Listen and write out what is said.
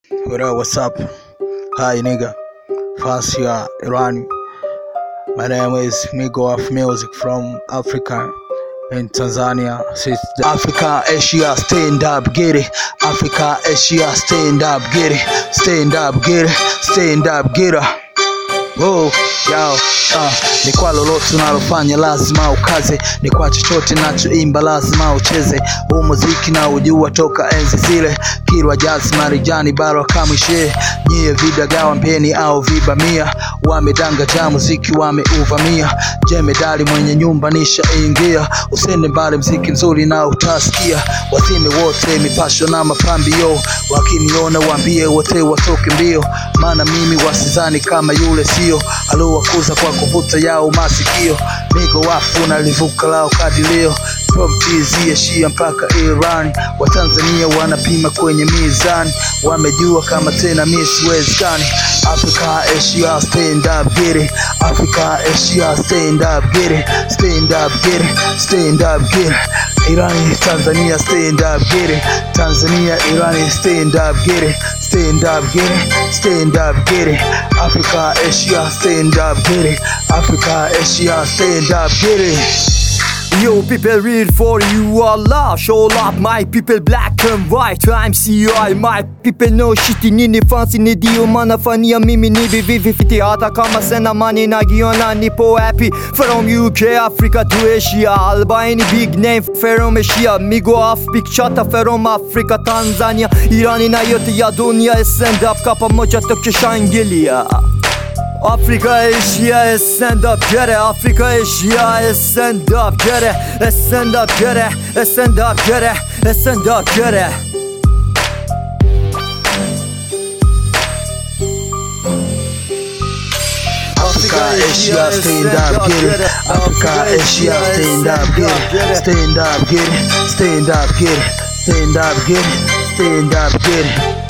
What up, what's up? Hi nigga, Fascia Iran. My name is Migo of Music from Africa in Tanzania. Since Africa, Asia, stand up, get it. Africa, Asia, stand up, get it. Stand up, get it. Stand up, get it. Oh, yao, ni kwa lolote unalofanya lazima ukaze, ni kwa chochote nachoimba lazima ucheze. Huu muziki na ujua toka enzi zile, Kilwa Jazz, Marijani, Barwa Kamwishe. Nyie vidagawa mpeni au vibamia, wamedanga ja muziki wameuvamia. Jemedali mwenye nyumba nisha ingia, usende mbali mziki mzuri na utasikia. Wazime wote mipasho na mapambio, wakiniona waambie wote watoke mbio. Maana mimi wasizani kama yule sio alowakuza kwa kuvuta yao masikio. Migo wafu nalivuka lao kadilio, from TZ Asia mpaka Iran. Wa Tanzania wanapima kwenye mizani, wamejua kama tena misiwezekani. Africa, Asia, stand up, get it. Africa, Asia, stand up, get it. Stand up, get it. Stand up, get it. Iran, Tanzania, stand up, get it. Tanzania, Iran, stand up, get it. Stand up, get it. Stand up, get it. Africa, Asia, stand up, get it. Africa, Asia, stand up, get it. Yo people, read for you Allah. Show up my people, black and white. I'm CI, my people no shiti. Nini fancy ni dio mana fania mimi ni vivi fiti. Hata kama sena mani nagiona nipo happy. From UK, Africa to Asia, Albania big name from Asia. Migo off big chata from Africa, Tanzania, Irani na yote ya dunia. Stand up kapa moja tokyo shangilia. Africa, Asia, stand up, get it. Africa, Asia, stand up, get it. Stand up, get it. Stand up, get it. Stand up, get it. Africa, Asia, stand up, get it. Africa, Asia, stand up, get it. Stand up, get it. Stand up, get it. Stand up, get it. Stand up, get it.